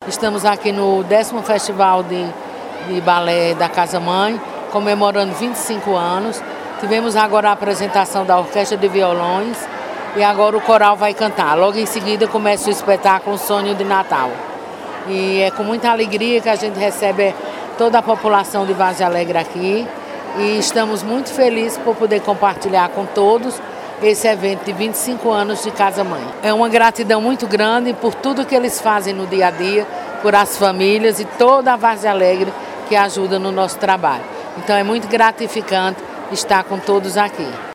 Estamos aqui no 10º Festival de Balé da Casa Mãe, comemorando 25 anos. Tivemos agora a apresentação da Orquestra de Violões e agora o coral vai cantar. Logo em seguida começa o espetáculo Sonho de Natal. E é com muita alegria que a gente recebe toda a população de Vargem Alegre aqui e estamos muito felizes por poder compartilhar com todos esse evento de 25 anos de Casa Mãe. É uma gratidão muito grande por tudo que eles fazem no dia a dia, por as famílias e toda a Vargem Alegre que ajuda no nosso trabalho. Então é muito gratificante estar com todos aqui.